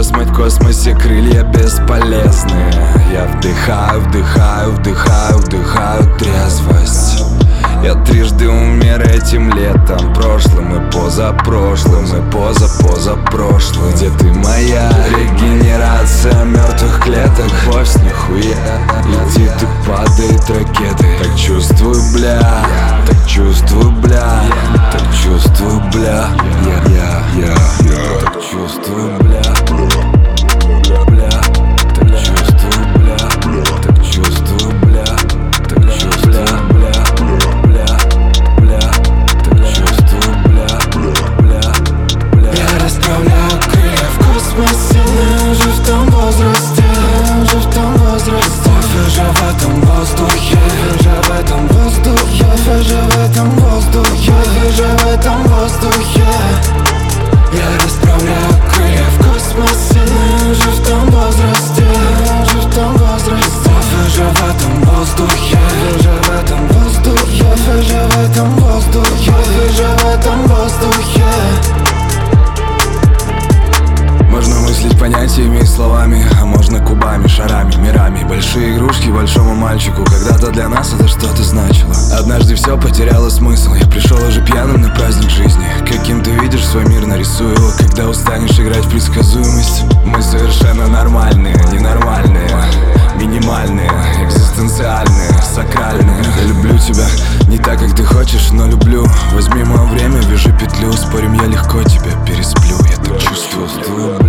в космосе крылья бесполезные. Я вдыхаю, вдыхаю, вдыхаю, вдыхаю трезвость. Я трижды умер этим летом, прошлым и позапрошлым, и позапрошлым. Где ты, моя регенерация мертвых клеток? Вовсе нихуя, летит и падает ракеты. Так чувствую, бля, так чувствую, бля, так чувствую, бля. Я так чувствую, бля, бля, так чувствую, бля, так чувствую, бля, так чувствую, бля. Я расправляю крылья в космосе. Я уже в том возрасте, я уже в том возрасте. Я же в этом воздухе, я же в этом воздухе, я же в этом воздухе, я же в этом воздухе. Я расправляю крылья в космосе. Я уже в том возрасте, я уже в том возрасте. Я же в этом воздухе, я же в этом воздухе, я же в этом воздухе, я же в этом воздухе. Можно мыслить понятиями и словами, а можно кубами, шарами, мирами. Большие игрушки большому мальчику, когда-то для нас это что-то значило. Однажды все потеряло смысл, я пришел уже пьяным на праздник жизни. Каким ты видишь свой мир, нарисуй его. Когда устанешь играть в предсказуемость, мы совершенно нормальные, ненормальные, минимальные, экзистенциальные, сакральные. Я люблю тебя не так, как ты хочешь, но люблю. Возьми мое время, вяжи петлю, спорим, я легко тебя пересплю. Я так чувствую.